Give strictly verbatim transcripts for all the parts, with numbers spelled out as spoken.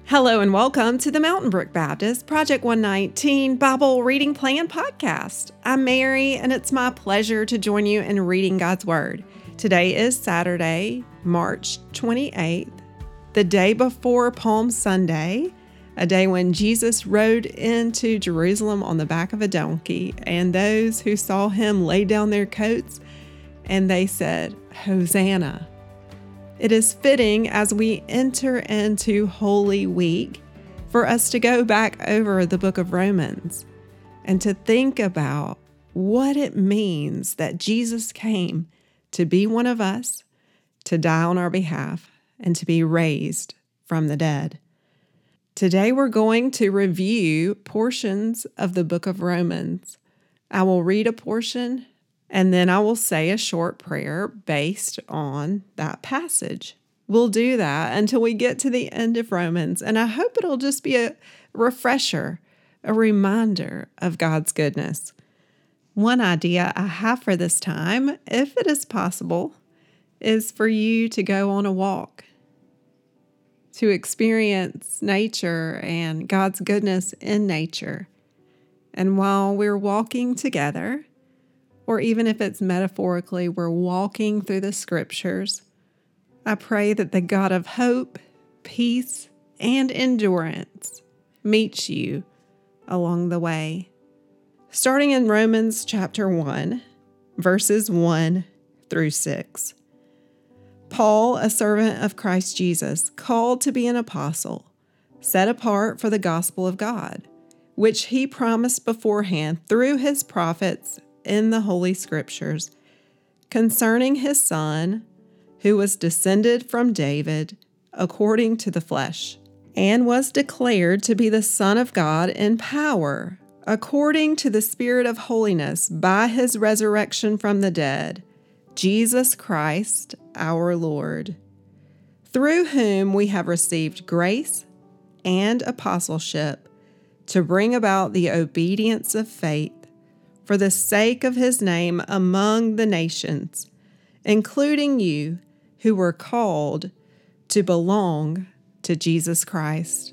Hello and welcome to the Mountain Brook Baptist Project one nineteen Bible Reading Plan Podcast. I'm Mary, and it's my pleasure to join you in reading God's Word. Today is Saturday, March twenty-eighth, the day before Palm Sunday, a day when Jesus rode into Jerusalem on the back of a donkey, and those who saw him laid down their coats, and they said, "Hosanna." It is fitting as we enter into Holy Week for us to go back over the book of Romans and to think about what it means that Jesus came to be one of us, to die on our behalf, and to be raised from the dead. Today we're going to review portions of the book of Romans. I will read a portion and then I will say a short prayer based on that passage. We'll do that until we get to the end of Romans, and I hope it'll just be a refresher, a reminder of God's goodness. One idea I have for this time, if it is possible, is for you to go on a walk, to experience nature and God's goodness in nature. And while we're walking together, or even if it's metaphorically, we're walking through the scriptures, I pray that the God of hope, peace, and endurance meets you along the way. Starting in Romans chapter one, verses one through six. Paul, a servant of Christ Jesus, called to be an apostle, set apart for the gospel of God, which he promised beforehand through his prophets in the Holy Scriptures, concerning his Son, who was descended from David according to the flesh, and was declared to be the Son of God in power, according to the Spirit of holiness, by his resurrection from the dead, Jesus Christ our Lord, through whom we have received grace and apostleship to bring about the obedience of faith for the sake of his name among the nations, including you who were called to belong to Jesus Christ.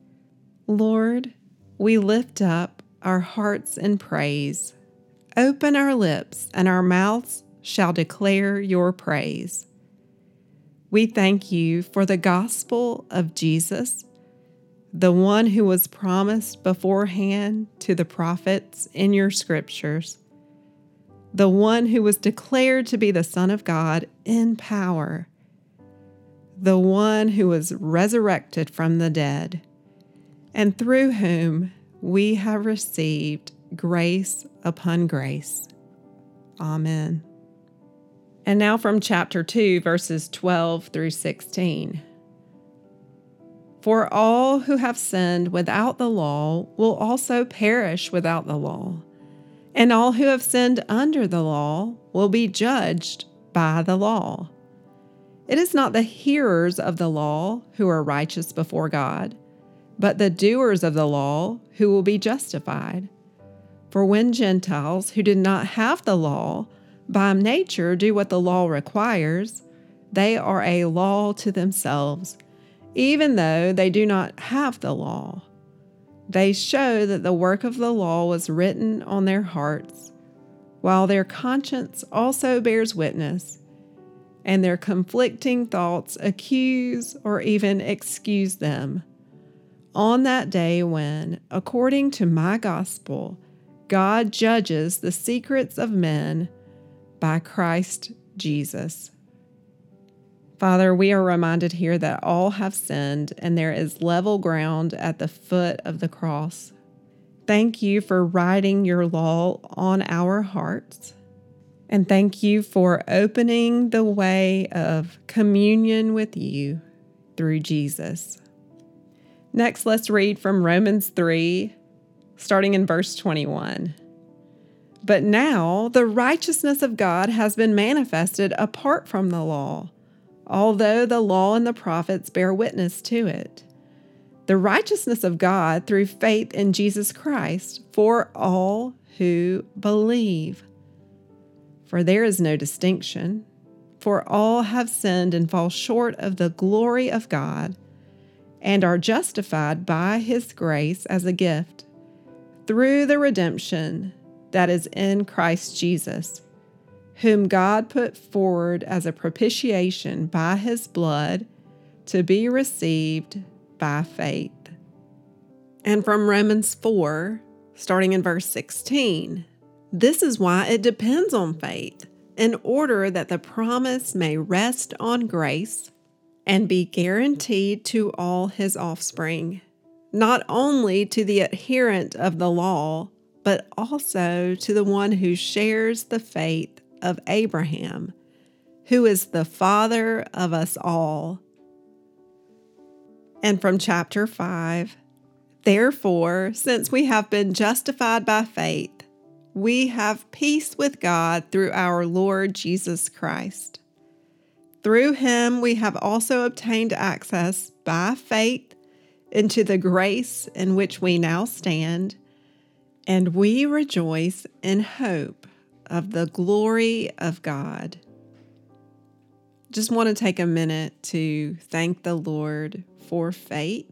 Lord, we lift up our hearts in praise. Open our lips, and our mouths shall declare your praise. We thank you for the gospel of Jesus, the one who was promised beforehand to the prophets in your scriptures, the one who was declared to be the Son of God in power, the one who was resurrected from the dead, and through whom we have received grace upon grace. Amen. And now from chapter two, verses twelve through sixteen. For all who have sinned without the law will also perish without the law, and all who have sinned under the law will be judged by the law. It is not the hearers of the law who are righteous before God, but the doers of the law who will be justified. For when Gentiles who did not have the law by nature do what the law requires, they are a law to themselves, even though they do not have the law. They show that the work of the law was written on their hearts, while their conscience also bears witness, and their conflicting thoughts accuse or even excuse them. On that day when, according to my gospel, God judges the secrets of men by Christ Jesus. Father, we are reminded here that all have sinned and there is level ground at the foot of the cross. Thank you for writing your law on our hearts. And thank you for opening the way of communion with you through Jesus. Next, let's read from Romans three, starting in verse twenty-one. But now the righteousness of God has been manifested apart from the law, although the law and the prophets bear witness to it. The righteousness of God through faith in Jesus Christ for all who believe. For there is no distinction, for all have sinned and fall short of the glory of God, and are justified by his grace as a gift through the redemption that is in Christ Jesus, whom God put forward as a propitiation by his blood to be received by faith. And from Romans four, starting in verse sixteen, this is why it depends on faith, in order that the promise may rest on grace and be guaranteed to all his offspring, not only to the adherent of the law, but also to the one who shares the faith of Abraham, who is the father of us all. And from chapter five, therefore, since we have been justified by faith, we have peace with God through our Lord Jesus Christ. Through him we have also obtained access by faith into the grace in which we now stand, and we rejoice in hope of the glory of God. Just want to take a minute to thank the Lord for faith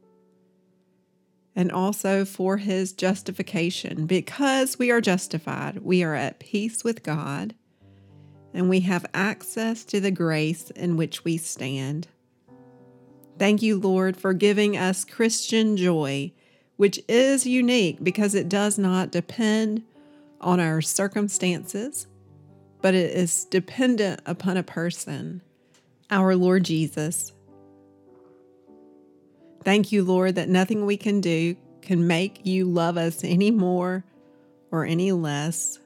and also for his justification. Because we are justified, we are at peace with God, and we have access to the grace in which we stand. Thank you, Lord, for giving us Christian joy, which is unique because it does not depend on our circumstances, but it is dependent upon a person, our Lord Jesus. Thank you, Lord, that nothing we can do can make you love us any more or any less.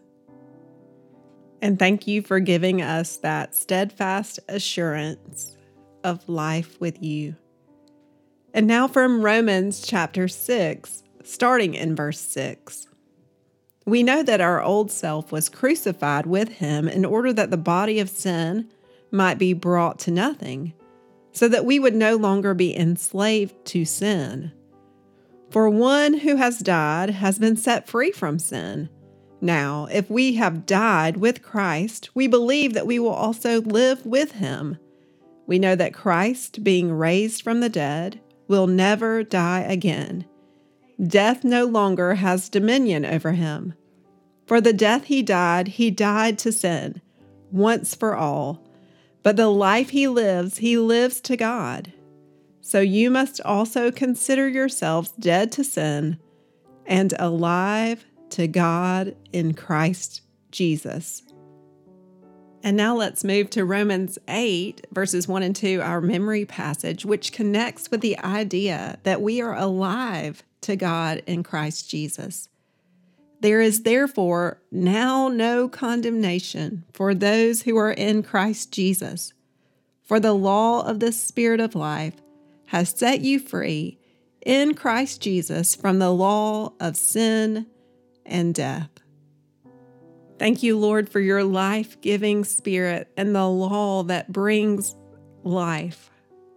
And thank you for giving us that steadfast assurance of life with you. And now from Romans chapter six, starting in verse six. We know that our old self was crucified with him in order that the body of sin might be brought to nothing, so that we would no longer be enslaved to sin. For one who has died has been set free from sin. Now, if we have died with Christ, we believe that we will also live with him. We know that Christ, being raised from the dead, will never die again. Death no longer has dominion over him. For the death he died, he died to sin, once for all. But the life he lives, he lives to God. So you must also consider yourselves dead to sin and alive to God in Christ Jesus. And now let's move to Romans eight, verses one and two, our memory passage, which connects with the idea that we are alive to God in Christ Jesus. There is therefore now no condemnation for those who are in Christ Jesus. For the law of the Spirit of life has set you free in Christ Jesus from the law of sin and death. Thank you, Lord, for your life-giving Spirit and the law that brings life.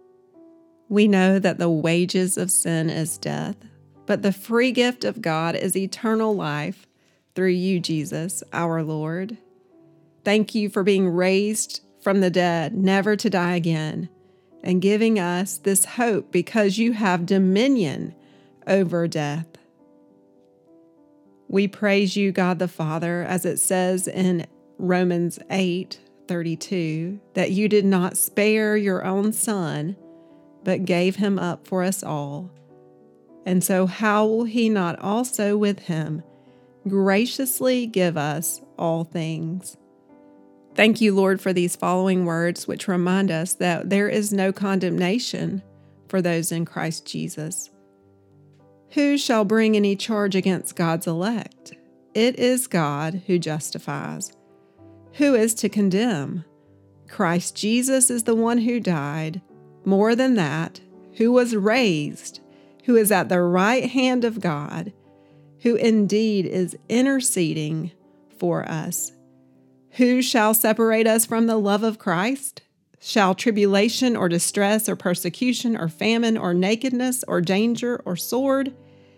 We know that the wages of sin is death, but the free gift of God is eternal life through you, Jesus, our Lord. Thank you for being raised from the dead, never to die again, and giving us this hope because you have dominion over death. We praise you, God the Father, as it says in Romans eight thirty-two, that you did not spare your own Son, but gave him up for us all. And so how will he not also with him graciously give us all things? Thank you, Lord, for these following words, which remind us that there is no condemnation for those in Christ Jesus. Who shall bring any charge against God's elect? It is God who justifies. Who is to condemn? Christ Jesus is the one who died, more than that, who was raised, who is at the right hand of God, who indeed is interceding for us. Who shall separate us from the love of Christ? Shall tribulation or distress or persecution or famine or nakedness or danger or sword?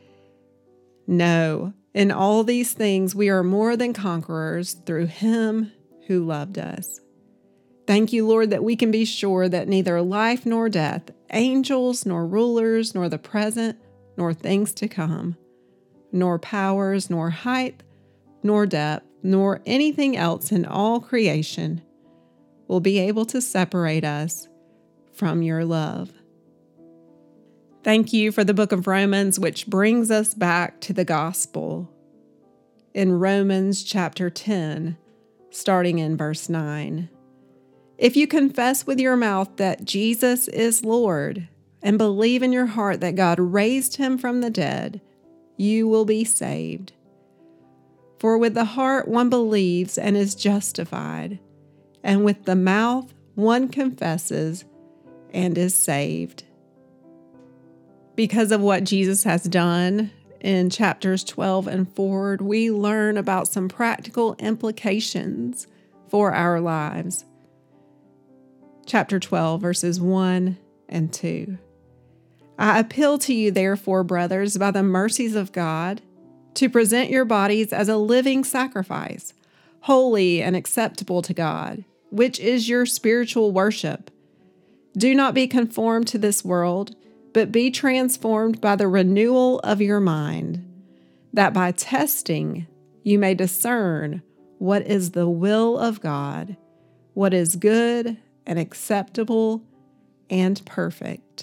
No, in all these things we are more than conquerors through him who loved us. Thank you, Lord, that we can be sure that neither life nor death, angels nor rulers, nor the present, nor things to come, nor powers, nor height, nor depth, nor anything else in all creation will be able to separate us from your love. Thank you for the book of Romans, which brings us back to the gospel. In Romans chapter ten, starting in verse nine. If you confess with your mouth that Jesus is Lord and believe in your heart that God raised him from the dead, you will be saved. For with the heart one believes and is justified, and with the mouth one confesses and is saved. Because of what Jesus has done in chapters twelve and forward, we learn about some practical implications for our lives. Chapter twelve, verses one and two. I appeal to you, therefore, brothers, by the mercies of God, to present your bodies as a living sacrifice, holy and acceptable to God, which is your spiritual worship. Do not be conformed to this world, but be transformed by the renewal of your mind, that by testing you may discern what is the will of God, what is good and acceptable and perfect.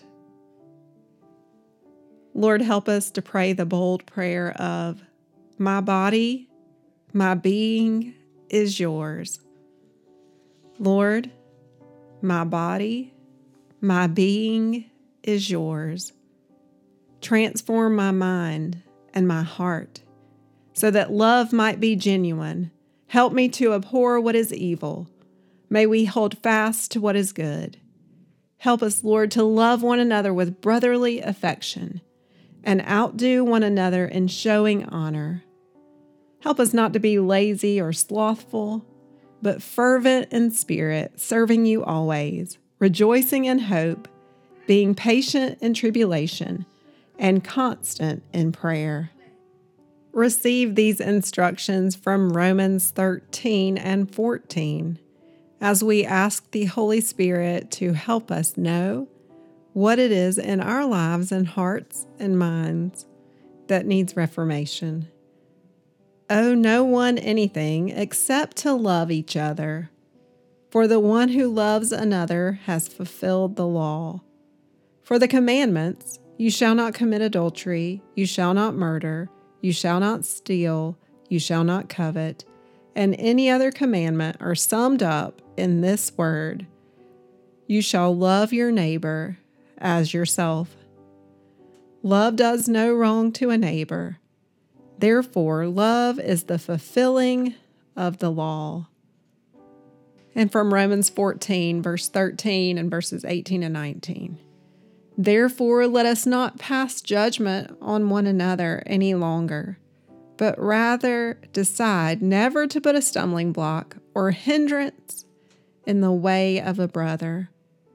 Lord, help us to pray the bold prayer of, my body, my being is yours. Lord, my body, my being is yours. Transform my mind and my heart so that love might be genuine. Help me to abhor what is evil. May we hold fast to what is good. Help us, Lord, to love one another with brotherly affection and outdo one another in showing honor. Help us not to be lazy or slothful, but fervent in spirit, serving you always, rejoicing in hope, being patient in tribulation, and constant in prayer. Receive these instructions from Romans thirteen and fourteen as we ask the Holy Spirit to help us know what it is in our lives and hearts and minds that needs reformation. Owe no one anything except to love each other, for the one who loves another has fulfilled the law. For the commandments, you shall not commit adultery, you shall not murder, you shall not steal, you shall not covet, and any other commandment are summed up in this word: you shall love your neighbor as yourself. Love does no wrong to a neighbor. Therefore, love is the fulfilling of the law. And from Romans fourteen, verse thirteen and verses eighteen and nineteen. Therefore, let us not pass judgment on one another any longer, but rather decide never to put a stumbling block or hindrance in the way of a brother.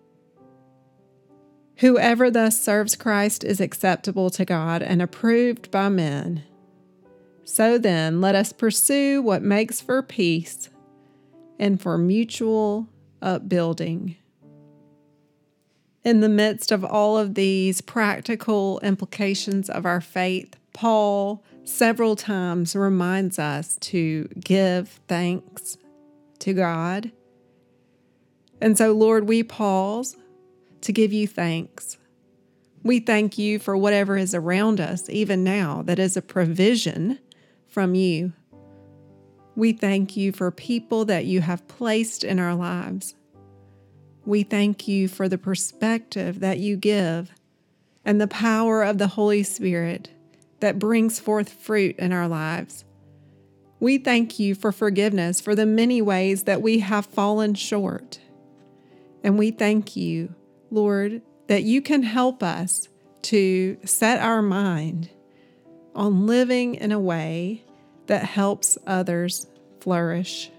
Whoever thus serves Christ is acceptable to God and approved by men. So then, let us pursue what makes for peace and for mutual upbuilding. In the midst of all of these practical implications of our faith, Paul several times reminds us to give thanks to God. And so, Lord, we pause to give you thanks. We thank you for whatever is around us, even now, that is a provision from you. We thank you for people that you have placed in our lives. We thank you for the perspective that you give and the power of the Holy Spirit that brings forth fruit in our lives. We thank you for forgiveness for the many ways that we have fallen short. And we thank you, Lord, that you can help us to set our mind on living in a way that helps others flourish.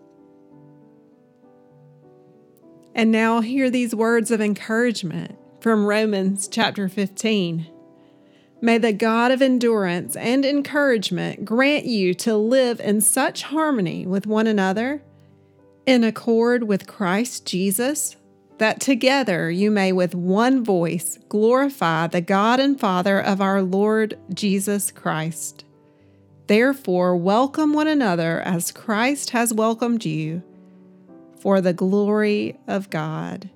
And now hear these words of encouragement from Romans chapter fifteen. May the God of endurance and encouragement grant you to live in such harmony with one another in accord with Christ Jesus, that together you may with one voice glorify the God and Father of our Lord Jesus Christ. Therefore, welcome one another as Christ has welcomed you, for the glory of God.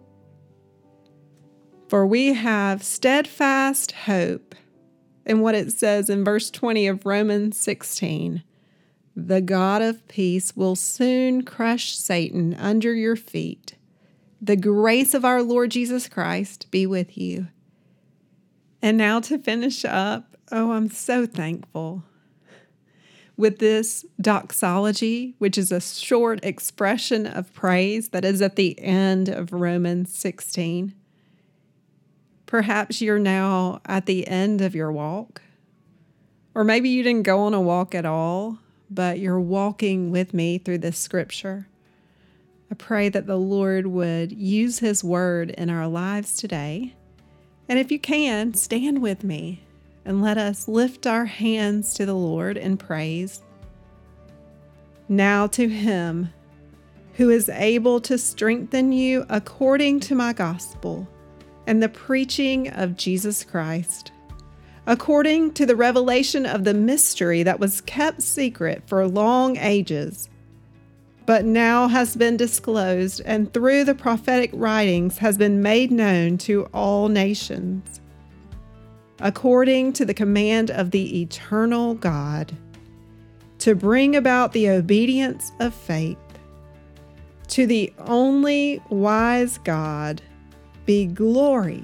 For we have steadfast hope in what it says in verse twenty of Romans sixteen. The God of peace will soon crush Satan under your feet. The grace of our Lord Jesus Christ be with you. And now to finish up, oh, I'm so thankful. With this doxology, which is a short expression of praise that is at the end of Romans sixteen. Perhaps you're now at the end of your walk, or maybe you didn't go on a walk at all, but you're walking with me through this scripture. I pray that the Lord would use His word in our lives today. And if you can, stand with me and let us lift our hands to the Lord in praise. Now to Him who is able to strengthen you according to my gospel and the preaching of Jesus Christ, according to the revelation of the mystery that was kept secret for long ages, but now has been disclosed and through the prophetic writings has been made known to all nations, according to the command of the eternal God, to bring about the obedience of faith. To the only wise God be glory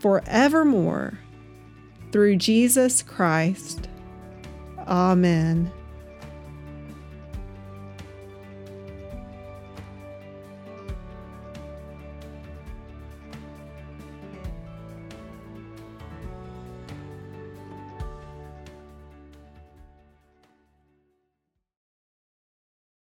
forevermore, through Jesus Christ. Amen.